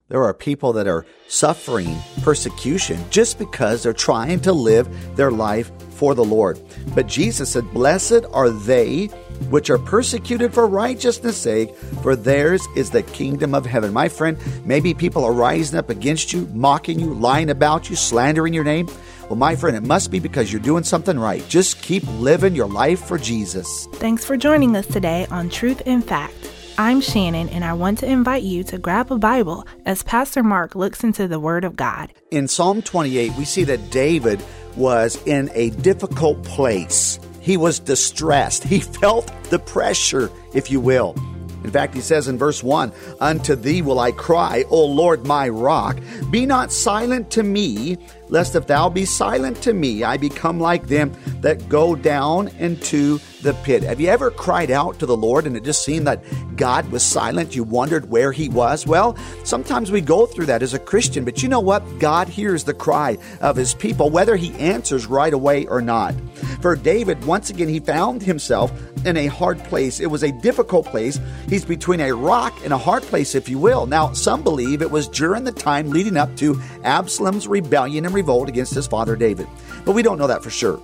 There are people that are suffering persecution just because they're trying to live their life for the Lord. But Jesus said, "Blessed are they which are persecuted for righteousness' sake, for theirs is the kingdom of heaven." My friend, maybe people are rising up against you, mocking you, lying about you, slandering your name. Well, my friend, it must be because you're doing something right. Just keep living your life for Jesus. Thanks for joining us today on Truth in Fact. I'm Shannon, and I want to invite you to grab a Bible as Pastor Mark looks into the Word of God. In Psalm 28, we see that David was in a difficult place. He was distressed. He felt the pressure, if you will. In fact, he says in verse 1, "Unto thee will I cry, O Lord my rock. Be not silent to me, lest if thou be silent to me, I become like them that go down into the pit." Have you ever cried out to the Lord and it just seemed that God was silent? You wondered where he was? Well, sometimes we go through that as a Christian, but you know what? God hears the cry of his people, whether he answers right away or not. For David, once again, he found himself in a hard place. It was a difficult place. He's between a rock and a hard place, if you will. Now, some believe it was during the time leading up to Absalom's rebellion and revolt against his father David. But we don't know that for sure.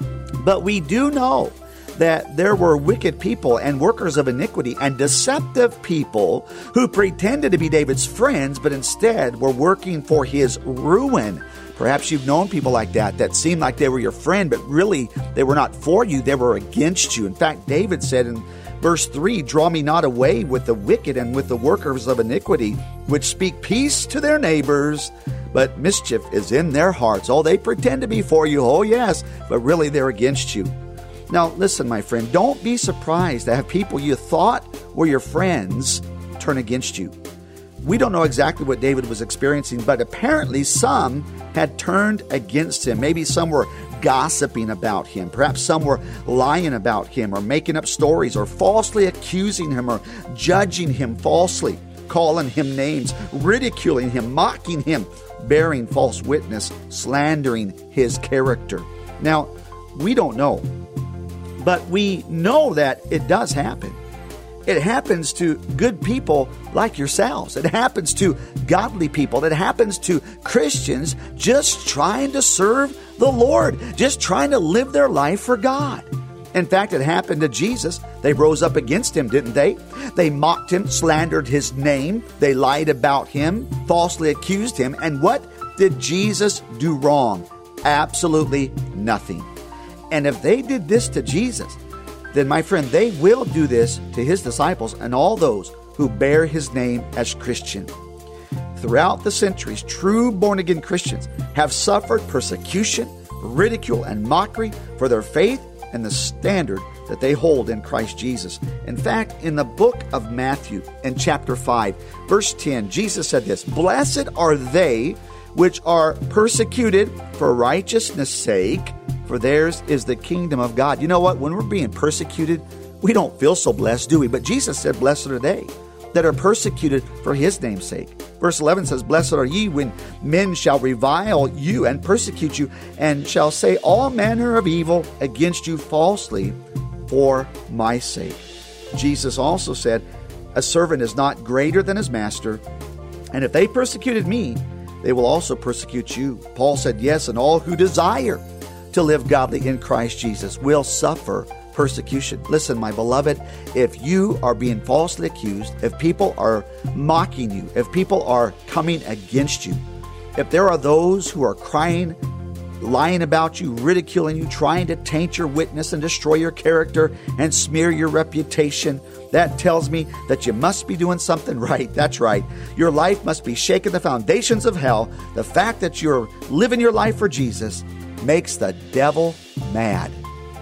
But we do know that there were wicked people and workers of iniquity and deceptive people who pretended to be David's friends, but instead were working for his ruin. Perhaps you've known people like that seemed like they were your friend, but really they were not for you, they were against you. In fact, David said in verse 3, "Draw me not away with the wicked and with the workers of iniquity, which speak peace to their neighbors, but mischief is in their hearts." Oh, they pretend to be for you, oh yes, but really they're against you. Now, listen, my friend, don't be surprised to have people you thought were your friends turn against you. We don't know exactly what David was experiencing, but apparently some had turned against him. Maybe some were gossiping about him. Perhaps some were lying about him or making up stories or falsely accusing him or judging him falsely, calling him names, ridiculing him, mocking him, bearing false witness, slandering his character. Now, we don't know, but we know that it does happen. It happens to good people like yourselves. It happens to godly people. It happens to Christians just trying to serve the Lord, just trying to live their life for God. In fact, it happened to Jesus. They rose up against him, didn't they? They mocked him, slandered his name. They lied about him, falsely accused him. And what did Jesus do wrong? Absolutely nothing. And if they did this to Jesus, then, my friend, they will do this to his disciples and all those who bear his name as Christian. Throughout the centuries, true born-again Christians have suffered persecution, ridicule, and mockery for their faith and the standard that they hold in Christ Jesus. In fact, in the book of Matthew, in chapter 5, verse 10, Jesus said this, "Blessed are they which are persecuted for righteousness' sake, for theirs is the kingdom of God." You know what? When we're being persecuted, we don't feel so blessed, do we? But Jesus said, "Blessed are they that are persecuted for his name's sake." Verse 11 says, "Blessed are ye when men shall revile you and persecute you, and shall say all manner of evil against you falsely for my sake." Jesus also said, "A servant is not greater than his master, and if they persecuted me, they will also persecute you." Paul said, "Yes, and all who desire to live godly in Christ Jesus will suffer persecution." Listen, my beloved, if you are being falsely accused, if people are mocking you, if people are coming against you, if there are those who are crying, lying about you, ridiculing you, trying to taint your witness and destroy your character and smear your reputation, that tells me that you must be doing something right. That's right. Your life must be shaking the foundations of hell. The fact that you're living your life for Jesus makes the devil mad.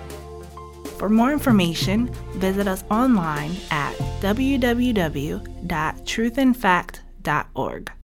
For more information, visit us online at www.truthinfact.org.